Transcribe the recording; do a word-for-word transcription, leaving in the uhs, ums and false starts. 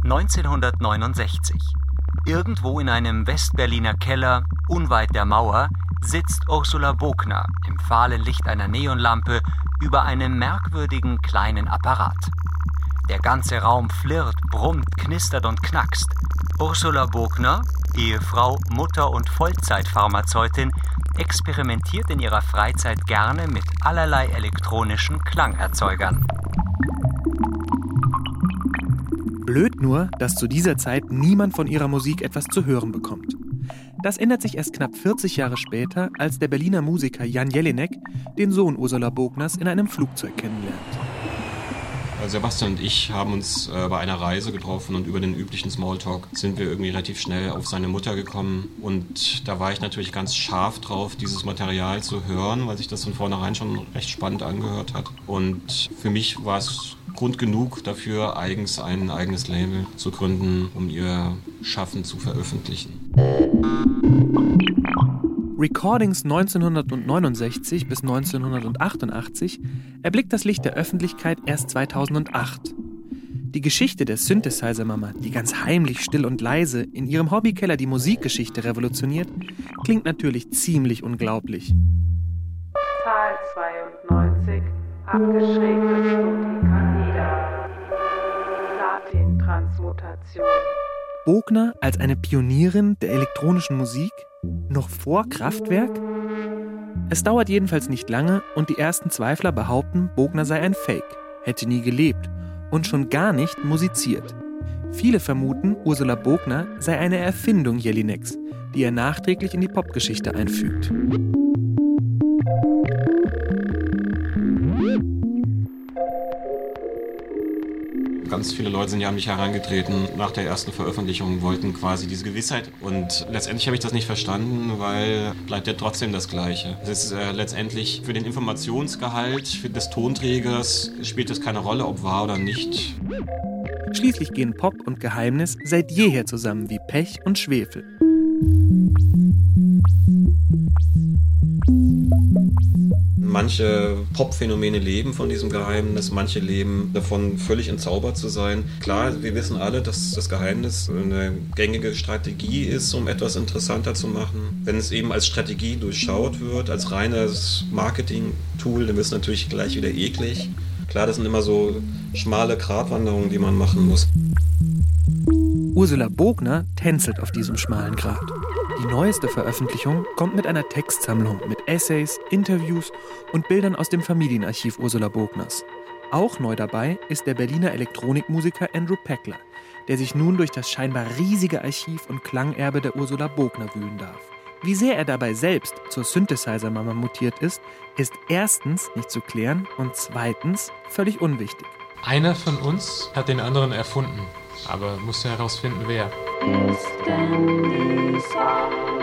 neunzehnhundertneunundsechzig. Irgendwo in einem Westberliner Keller, unweit der Mauer, sitzt Ursula Bogner im fahlen Licht einer Neonlampe über einem merkwürdigen kleinen Apparat. Der ganze Raum flirrt, brummt, knistert und knackst. Ursula Bogner, Ehefrau, Mutter und Vollzeitpharmazeutin, experimentiert in ihrer Freizeit gerne mit allerlei elektronischen Klangerzeugern. Blöd nur, dass zu dieser Zeit niemand von ihrer Musik etwas zu hören bekommt. Das ändert sich erst knapp vierzig Jahre später, als der Berliner Musiker Jan Jelinek den Sohn Ursula Bogners in einem Flugzeug kennenlernt. Sebastian und ich haben uns äh, bei einer Reise getroffen und über den üblichen Smalltalk sind wir irgendwie relativ schnell auf seine Mutter gekommen. Und da war ich natürlich ganz scharf drauf, dieses Material zu hören, weil sich das von vornherein schon recht spannend angehört hat. Und für mich war es Grund genug dafür, eigens ein eigenes Label zu gründen, um ihr Schaffen zu veröffentlichen. Recordings neunzehnhundertneunundsechzig bis neunzehnhundertachtundachtzig erblickt das Licht der Öffentlichkeit erst zweitausendacht. Die Geschichte der Synthesizer-Mama, die ganz heimlich, still und leise in ihrem Hobbykeller die Musikgeschichte revolutioniert, klingt natürlich ziemlich unglaublich. Zahl zweiundneunzig, abgeschrägtes Dodekaeder. Platin-Transmutation. Bogner als eine Pionierin der elektronischen Musik? Noch vor Kraftwerk? Es dauert jedenfalls nicht lange und die ersten Zweifler behaupten, Bogner sei ein Fake, hätte nie gelebt und schon gar nicht musiziert. Viele vermuten, Ursula Bogner sei eine Erfindung Jelineks, die er nachträglich in die Popgeschichte einfügt. Ganz viele Leute sind ja an mich herangetreten nach der ersten Veröffentlichung, wollten quasi diese Gewissheit. Und letztendlich habe ich das nicht verstanden, weil bleibt ja trotzdem das Gleiche. Es ist äh, letztendlich für den Informationsgehalt für des Tonträgers spielt es keine Rolle, ob wahr oder nicht. Schließlich gehen Pop und Geheimnis seit jeher zusammen wie Pech und Schwefel. Manche Pop-Phänomene leben von diesem Geheimnis, manche leben davon, völlig entzaubert zu sein. Klar, wir wissen alle, dass das Geheimnis eine gängige Strategie ist, um etwas interessanter zu machen. Wenn es eben als Strategie durchschaut wird, als reines Marketing-Tool, dann wird es natürlich gleich wieder eklig. Klar, das sind immer so schmale Gratwanderungen, die man machen muss. Ursula Bogner tänzelt auf diesem schmalen Grat. Die neueste Veröffentlichung kommt mit einer Textsammlung mit Essays, Interviews und Bildern aus dem Familienarchiv Ursula Bogners. Auch neu dabei ist der Berliner Elektronikmusiker Andrew Peckler, der sich nun durch das scheinbar riesige Archiv und Klangerbe der Ursula Bogner wühlen darf. Wie sehr er dabei selbst zur Synthesizer-Mama mutiert ist, ist erstens nicht zu klären und zweitens völlig unwichtig. Einer von uns hat den anderen erfunden, aber musste herausfinden, wer. Ist denn die Sonne